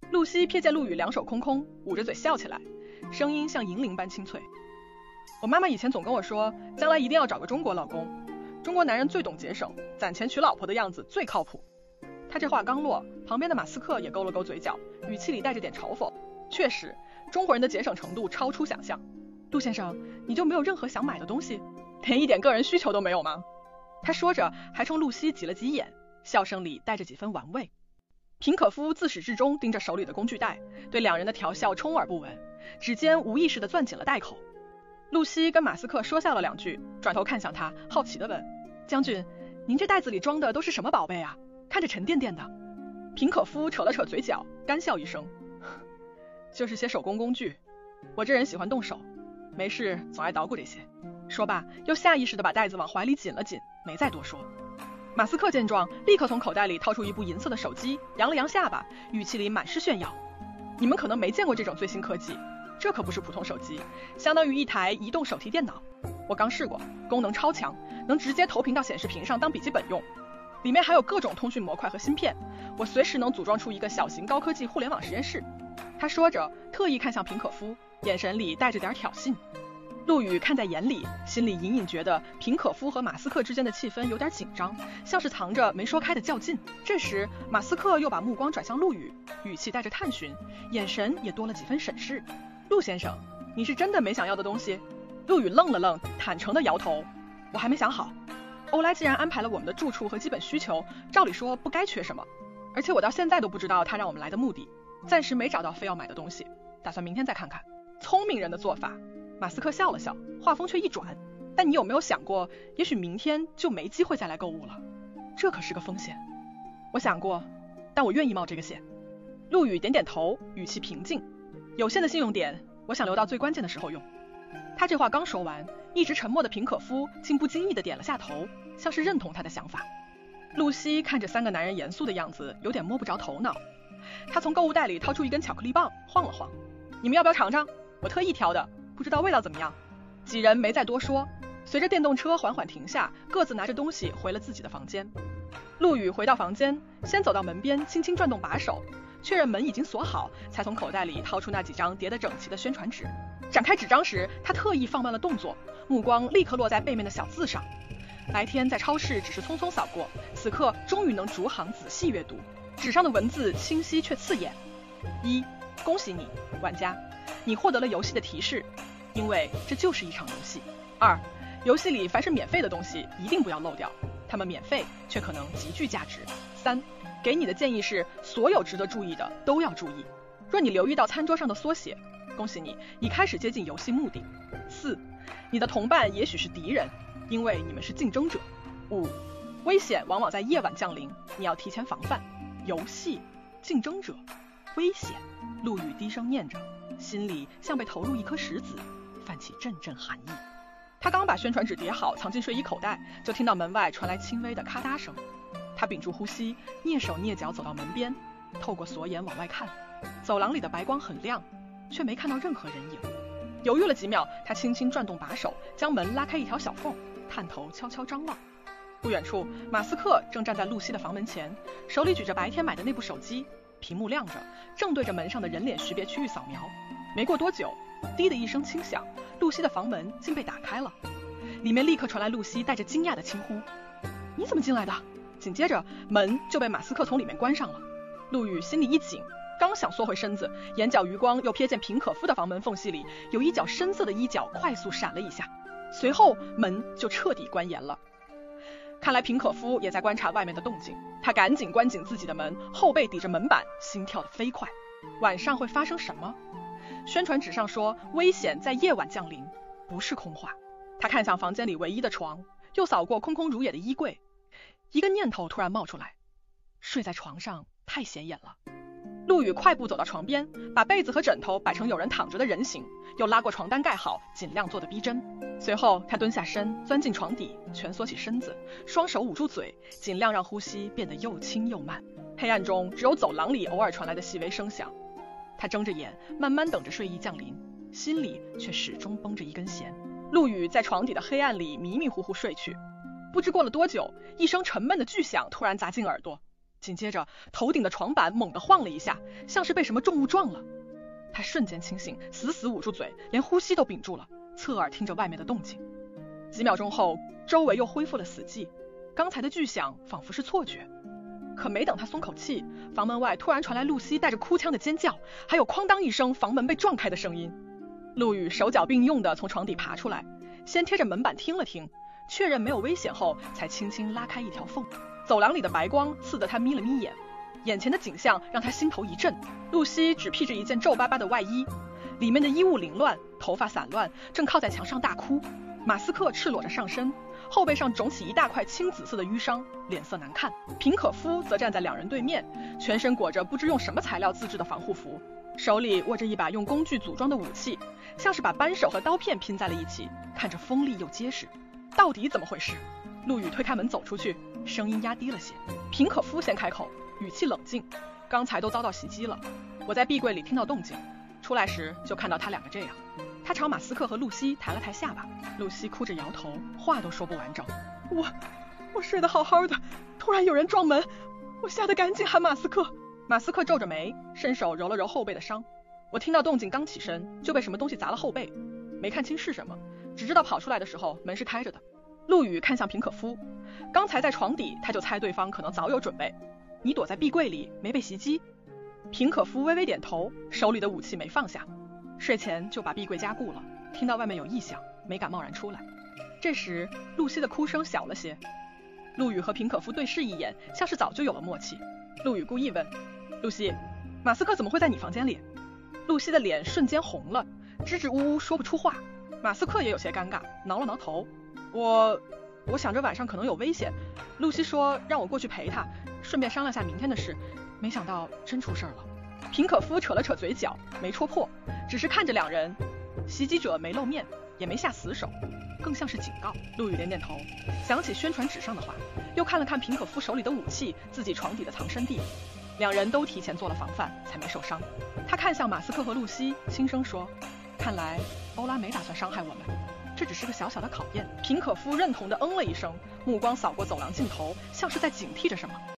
露西瞥见陆羽两手空空，捂着嘴笑起来，声音像银铃般清脆。我妈妈以前总跟我说，将来一定要找个中国老公，中国男人最懂节省，攒钱娶老婆的样子最靠谱。他这话刚落，旁边的马斯克也勾了勾嘴角，语气里带着点嘲讽。确实，中国人的节省程度超出想象。陆先生，你就没有任何想买的东西，连一点个人需求都没有吗？他说着还冲露西挤了挤眼，笑声里带着几分玩味。平可夫自始至终盯着手里的工具袋，对两人的调笑充耳不闻，指尖无意识地攥紧了袋口。露西跟马斯克说笑了两句，转头看向他，好奇地问：将军，您这袋子里装的都是什么宝贝啊？看着沉甸甸的。平可夫扯了扯嘴角，干笑一声：就是些手工工具，我这人喜欢动手，没事总爱捣鼓这些。说罢又下意识地把袋子往怀里紧了紧，没再多说。马斯克见状，立刻从口袋里掏出一部银色的手机，扬了扬下巴，语气里满是炫耀：你们可能没见过这种最新科技，这可不是普通手机，相当于一台移动手提电脑。我刚试过，功能超强，能直接投屏到显示屏上当笔记本用，里面还有各种通讯模块和芯片，我随时能组装出一个小型高科技互联网实验室。他说着特意看向平可夫，眼神里带着点挑衅。陆羽看在眼里，心里隐隐觉得平可夫和马斯克之间的气氛有点紧张，像是藏着没说开的较劲。这时马斯克又把目光转向陆羽，语气带着探寻，眼神也多了几分审视。陆先生，你是真的没想要的东西？陆羽愣了愣，坦诚地摇头：我还没想好。欧莱既然安排了我们的住处和基本需求，照理说不该缺什么，而且我到现在都不知道他让我们来的目的，暂时没找到非要买的东西，打算明天再看看。聪明人的做法。马斯克笑了笑，话锋却一转：但你有没有想过，也许明天就没机会再来购物了，这可是个风险。我想过，但我愿意冒这个险。陆羽点点头，语气平静：有限的信用点，我想留到最关键的时候用。他这话刚说完，一直沉默的平可夫竟不经意地点了下头，像是认同他的想法。露西看着三个男人严肃的样子，有点摸不着头脑。他从购物袋里掏出一根巧克力棒，晃了晃：你们要不要尝尝？我特意挑的，不知道味道怎么样。几人没再多说，随着电动车缓缓停下，各自拿着东西回了自己的房间。陆羽回到房间，先走到门边，轻轻转动把手，确认门已经锁好，才从口袋里掏出那几张叠得整齐的宣传纸。展开纸张时，他特意放慢了动作，目光立刻落在背面的小字上。白天在超市只是匆匆扫过，此刻终于能逐行仔细阅读。纸上的文字清晰却刺眼。一，恭喜你，玩家，你获得了游戏的提示，因为这就是一场游戏。二，游戏里凡是免费的东西一定不要漏掉，它们免费却可能极具价值。三，给你的建议是所有值得注意的都要注意。若你留意到餐桌上的缩写，恭喜你已开始接近游戏目的。四，你的同伴也许是敌人，因为你们是竞争者。五，危险往往在夜晚降临，你要提前防范。游戏，竞争者，危险。陆羽低声念着，心里像被投入一颗石子，泛起阵阵寒意。他刚把宣传纸叠好，藏进睡衣口袋，就听到门外传来轻微的咔嗒声。他屏住呼吸，蹑手蹑脚走到门边，透过锁眼往外看，走廊里的白光很亮，却没看到任何人影。犹豫了几秒，他轻轻转动把手，将门拉开一条小缝，探头悄悄张望。不远处，马斯克正站在露西的房门前，手里举着白天买的那部手机，屏幕亮着，正对着门上的人脸识别区域扫描。没过多久，滴的一声轻响，露西的房门竟被打开了，里面立刻传来露西带着惊讶的轻呼：你怎么进来的？紧接着门就被马斯克从里面关上了。陆羽心里一紧，刚想缩回身子，眼角余光又瞥见平可夫的房门缝隙里有一角深色的衣角快速闪了一下，随后门就彻底关严了。看来平可夫也在观察外面的动静，他赶紧关紧自己的门，后背抵着门板，心跳得飞快。晚上会发生什么？宣传纸上说危险在夜晚降临，不是空话。他看向房间里唯一的床，又扫过空空如也的衣柜，一个念头突然冒出来：睡在床上太显眼了。陆羽快步走到床边，把被子和枕头摆成有人躺着的人形，又拉过床单盖好，尽量做得逼真。随后他蹲下身，钻进床底，蜷缩起身子，双手捂住嘴，尽量让呼吸变得又轻又慢。黑暗中只有走廊里偶尔传来的细微声响。他睁着眼，慢慢等着睡意降临，心里却始终绷着一根弦。陆羽在床底的黑暗里迷迷糊糊睡去。不知过了多久，一声沉闷的巨响突然砸进耳朵， 紧接着头顶的床板猛地晃了一下，像是被什么重物撞了。他瞬间清醒，死死捂住嘴，连呼吸都屏住了，侧耳听着外面的动静。几秒钟后，周围又恢复了死寂，刚才的巨响仿佛是错觉。可没等他松口气，房门外突然传来露西带着哭腔的尖叫，还有哐当一声房门被撞开的声音。陆羽手脚并用地从床底爬出来，先贴着门板听了听，确认没有危险后，才轻轻拉开一条缝。走廊里的白光刺得他眯了眯眼，眼前的景象让他心头一震。露西只披着一件皱巴巴的外衣，里面的衣物凌乱，头发散乱，正靠在墙上大哭。马斯克赤裸着上身，后背上肿起一大块青紫色的淤伤，脸色难看。平可夫则站在两人对面，全身裹着不知用什么材料自制的防护服，手里握着一把用工具组装的武器，像是把扳手和刀片拼在了一起，看着锋利又结实。到底怎么回事？陆羽推开门走出去，声音压低了些。平可夫先开口，语气冷静：刚才都遭到袭击了，我在壁柜里听到动静，出来时就看到他两个这样。他朝马斯克和露西抬了抬下巴，露西哭着摇头，话都说不完整。我睡得好好的，突然有人撞门，我吓得赶紧喊马斯克。马斯克皱着眉，伸手揉了揉后背的伤。我听到动静刚起身，就被什么东西砸了后背，没看清是什么，只知道跑出来的时候门是开着的。陆羽看向平可夫，刚才在床底他就猜对方可能早有准备，你躲在壁柜里没被袭击？平可夫微微点头，手里的武器没放下。睡前就把壁柜加固了，听到外面有异响，没敢贸然出来。这时露西的哭声小了些，陆羽和平可夫对视一眼，像是早就有了默契。陆羽故意问露西，马斯克怎么会在你房间里？露西的脸瞬间红了，支支吾吾说不出话。马斯克也有些尴尬，挠了挠头。我想着晚上可能有危险，露西说让我过去陪她，顺便商量下明天的事，没想到真出事了。平可夫扯了扯嘴角，没戳破，只是看着两人。袭击者没露面，也没下死手，更像是警告。陆羽点点头，想起宣传纸上的话，又看了看平可夫手里的武器，自己床底的藏身地，两人都提前做了防范，才没受伤。他看向马斯克和露西，轻声说，看来欧拉没打算伤害我们，这只是个小小的考验。平可夫认同地嗯了一声，目光扫过走廊尽头，像是在警惕着什么。